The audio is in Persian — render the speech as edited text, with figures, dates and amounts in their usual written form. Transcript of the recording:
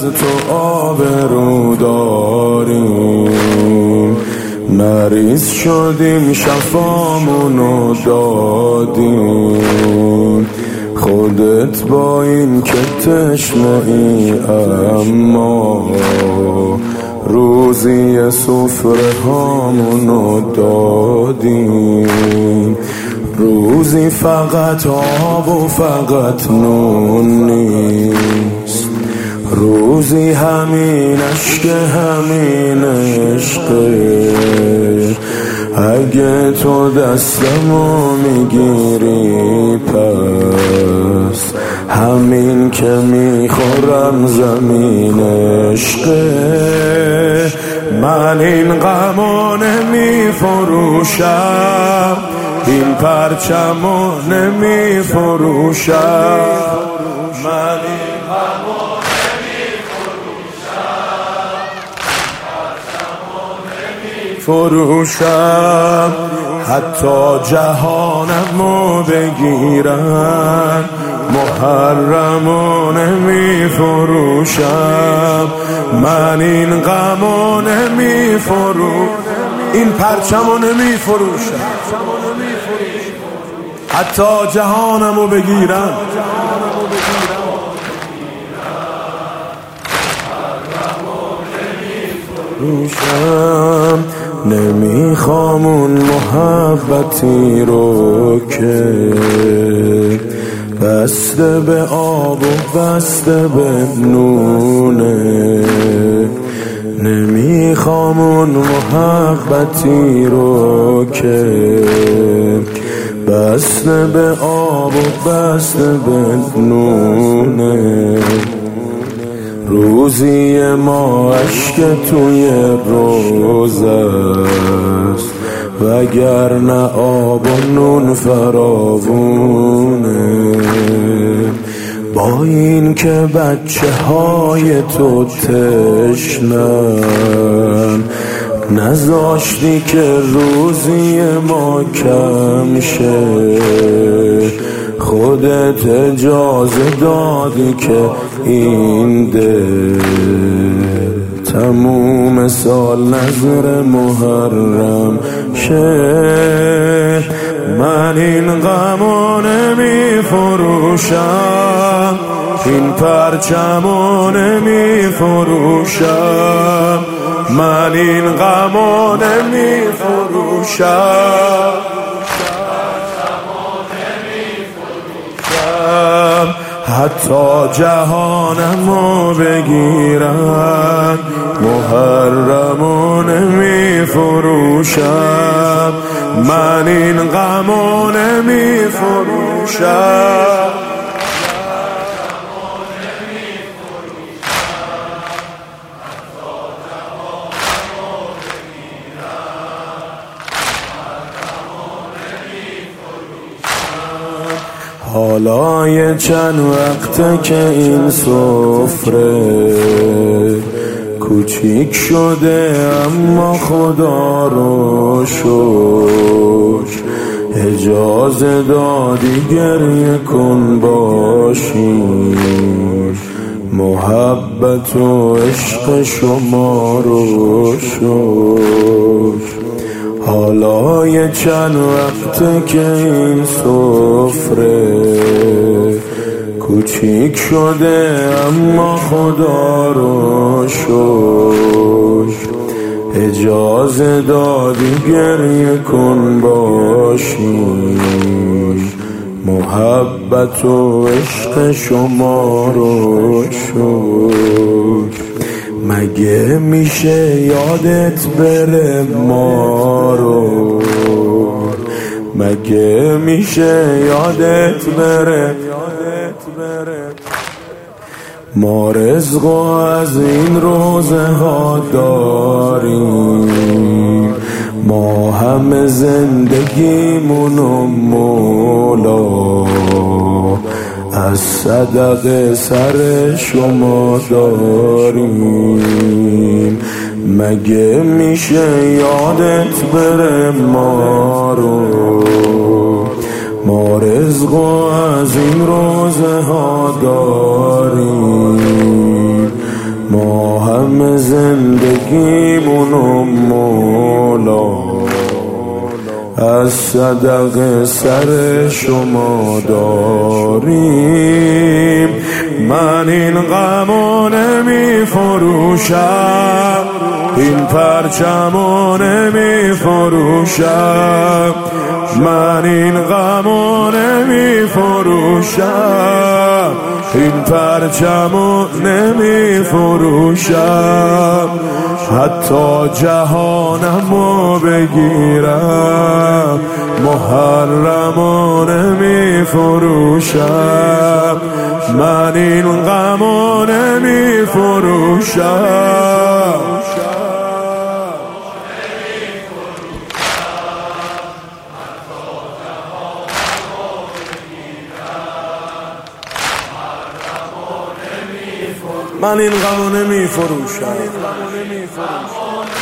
از تو آبرو داریم، مریض شدیم شفامونو دادیم. خودت با این که تشنه ای اما روزی سفره هامونو دادیم. روزی فقط آب و فقط نون نیست، روزی همین عشق همین عشقه. اگه تو دستمو میگیری پس همین که میخورم زمین عشقه. من این غمو نمیفروشم، این پرچمو نمیفروشم، من این غمو فروشم. حتی جهانمو بگیرن محرمو نمی فروشم، من این غمو نمی فروشم، این پرچمو نمی فروشم. حتی جهانمو بگیرن روشم. نمیخوام اون محبتی رو که بسته به آب و بسته به نونه. نمیخوام اون محبتی رو که بسته به آب و بسته به نونه. روزی ما عشق توی روز است، وگرنه آب و نون فراوونه. با این که بچه های تو تشنن، نذاشتی که روزی ما کم شه. خودت اجازه دادی که این دل تموم سال نظر محرم شه. من این غمو نمی فروشم، این پرچمو نمی فروشم، من این غمو نمی فروشم. حتی جهانمو بگیرن محرمو نمی فروشم، من این غمو نمی فروشم. حالا یه چند وقته که این سفره کوچیک شده، اما خدا رو شکر اجازه دادی گریه کن باشیم. محبت و عشق شما رو شکر. حالا یه چند وقته که این سفره کوچیک شده، اما خدا رو شکر اجازه دادی گریه کن باشیم. محبت و عشق شما رو شکر. مگه میشه یادت بره ما رو، مگه میشه یادت بره ما رزق و از این روزه ها داریم. ما همه زندگیمونو مولا از صدقه سر شما داریم. مگه میشه یادت بره ما رو، ما رزق و از این روزه ها داریم. غم زندگیمونو مولا از صدق سر شما داریم. من این غمو نمی فروشم، این پرچمو نمی فروشم، من این غمو نمی فروشم، این پرچمو نمی فروشم. حتی جهانمو بگیرم محرمو نمی فروشم، من این غمو نمی فروشم. من این غمو نمی فروشم.